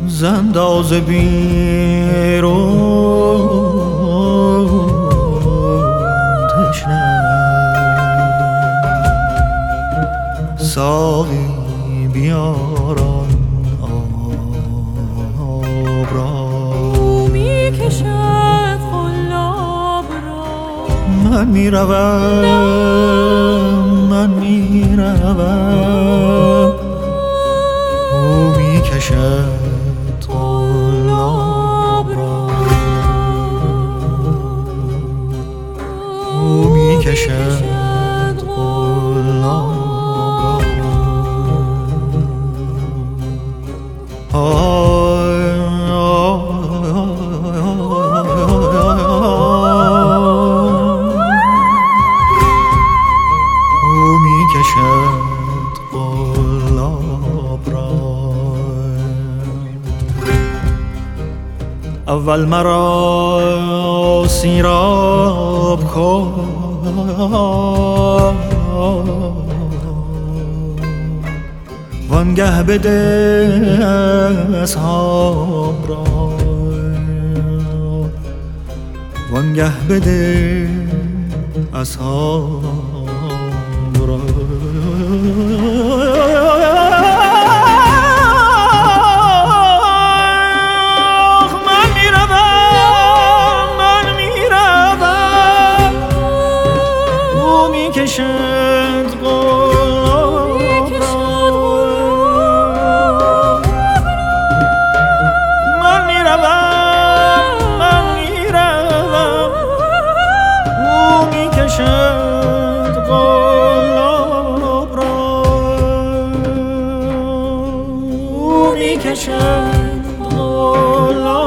زنداز بیرون تشنه ساقی بیاران آب را می کشد قلاب را من می روم او می کشد قلاب را او می کشد قلاب اول مرا سیراب کن وانگه بده اصحاب را وانگه بده اصحاب را کشد قلاب را من می روم او می کشد قلاب را او می کشد قلاب